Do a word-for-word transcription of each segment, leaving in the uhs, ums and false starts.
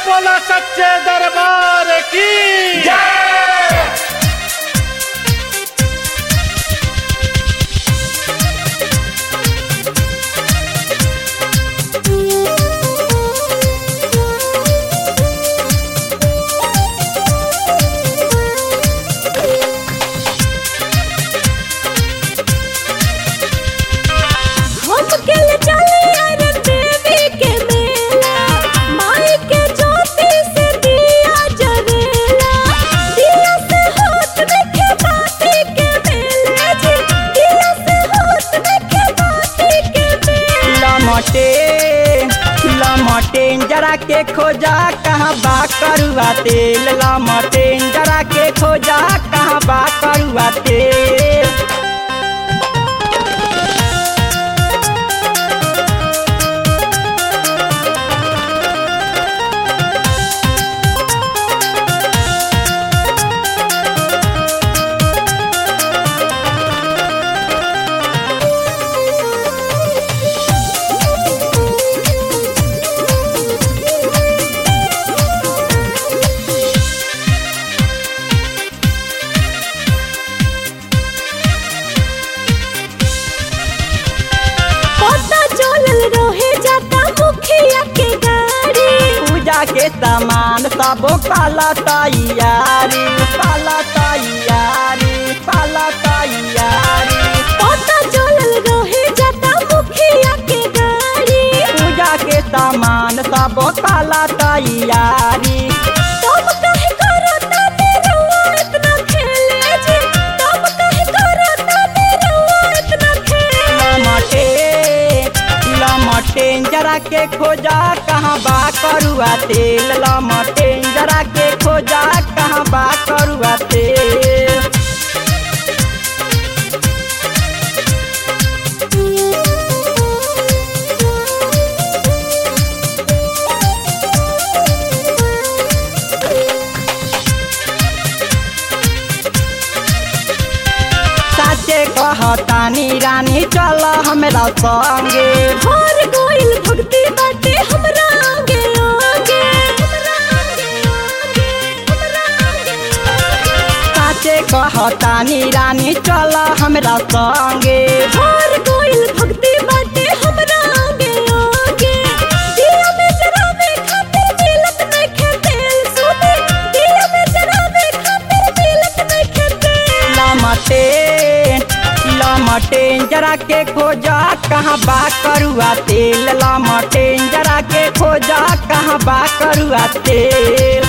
बोला सच्चे दरबार की जय। लमटेन जरा के खोजा कहाँ बा करुआ तेल। लमटेन जरा के खोजा कहाँ बा करुआ तेल। के सामान सब पाला तैयारी पाला तैयारी पाला तैयारी पता चलल रहे जाता मुखिया के गाड़ी। पूजा के सामान सब पाला तैयारी तब कहे करता मेरा इतना खेले जी। तब कहे करता मेरा इतना खेले। लमटेन लमटेन जरा के खोजा कहाँ बा करुआ तेल। लमटेन जरा के खोजा कहाँ बा करुआ तेल। साचे कहतानी रानी चल हमरा संगे। हर गोइल भक्ति बाटे हमरा आगे आगे हमरा आगे आगे हमरा आगे आगे। साचे कहतानी रानी चल हमरा संगे। हर गोइल भक्ति बाटे हमरा आगे आगे। दिया में जरावे खातिर मिलत नइखे तेल सुने। दिया में जरावे खातिर मिलत नइखे तेल। लमटेन लमटेन जरा के खोजा कहाँ बा करुआ तेल। लमटेन जरा के खोजा कहाँ बा करुआ तेल।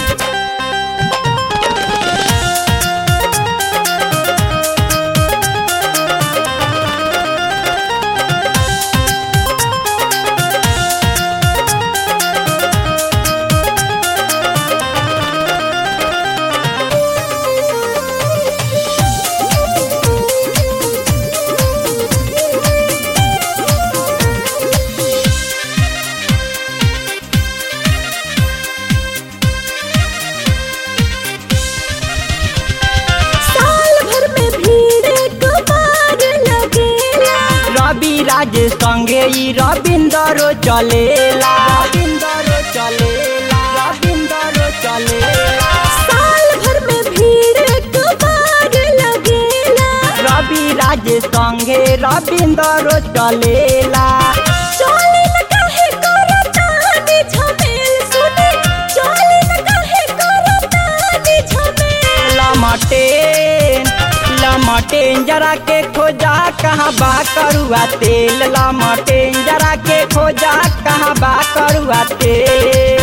राज संगे ई रविंदरो चलेला रविंदरो चलेला रविंदरो चलेला। साल भर में भीड़ एक बार लगेला। रवि राज संगे रविंदरो चलेला। चोली न काहे करतानी झमेल सुने। चोली न काहे करतानी झमेल। लमटेन लमटेन जरा के खोजा कहाँ बा करुआ तेल। लमटेन जरा के खोजा कहाँ बा करुआ तेल।